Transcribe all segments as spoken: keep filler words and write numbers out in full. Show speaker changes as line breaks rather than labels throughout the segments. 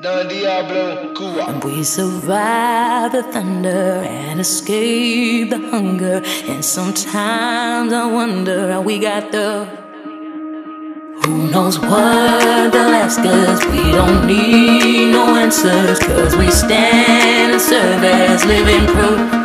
Don Diablo, Cuba.
And we survive the thunder and escape the hunger. And sometimes I wonder how we got the. Who knows what they'll ask us? We don't need no answers, cause we stand and serve as living proof.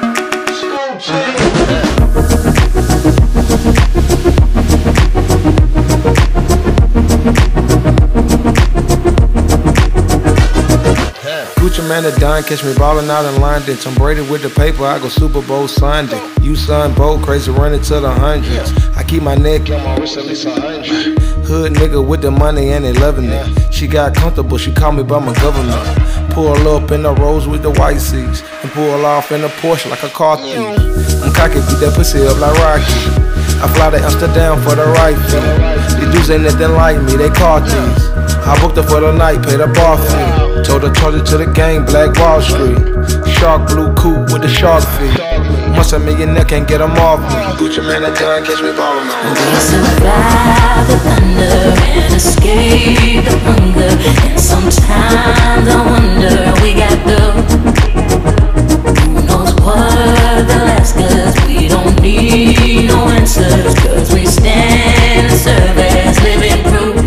Gucci Mane the Don, catch me ballin' out in London. Tom Brady with the paper, I go Super Bowl Sunday. You son, bold, crazy, running to the hundreds. I keep my neck on my wrist at least a hundred. Hood nigga with the money and they loving it. She got comfortable, she called me by my government. Pull up in the Rolls with the white seats and pull off in the Porsche like a car thief. I'm cocky, beat that pussy up like Rocky. I fly to Amsterdam for the right fee. These dudes ain't nothing like me, they car thieves. I booked her for the night, paid a bar fee. Told her, charge it to the gang, Black Wall Street. Shark blue coupe with the shark feet. Once a millionaire can't get them off me. Gucci Mane the Don, catch me ballin' on.
We survive the thunder and escape the hunger. And sometimes I wonder how we got the. Who knows what they'll ask us? We don't need no answers, cause we stand and serve as living proof.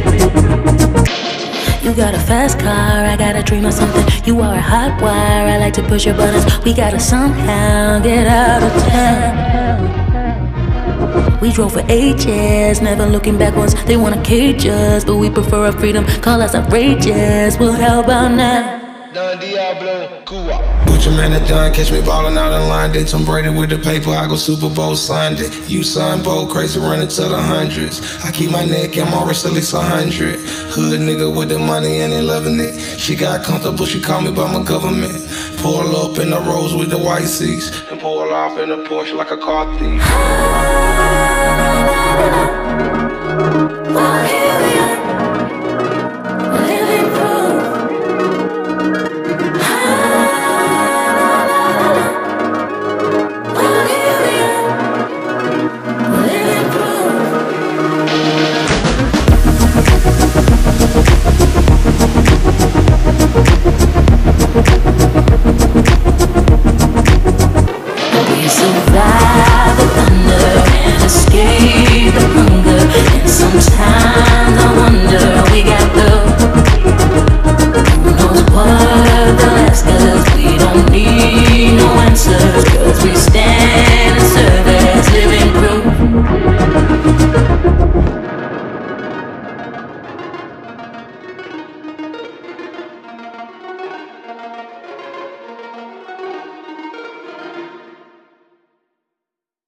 You got a fast car, I got a dream of something. You are a hot wire, I like to push your buttons. We gotta somehow get out of town. We drove for ages, never looking backwards. They wanna cage us, but we prefer our freedom. Call us outrageous, well how about now?
Don Diablo, Cuba.
Gucci Mane the Don, catch me ballin' out in London. Tom Brady with the paper, I go Super Bowl Sunday. You son, bold, crazy, running to the hundreds. I keep my neck and my wrist at least a hundred. Hood nigga with the money and they loving it. She got comfortable, she called me by my government. Pull up in the Rolls with the white seats and pull off in the Porsche like a car thief.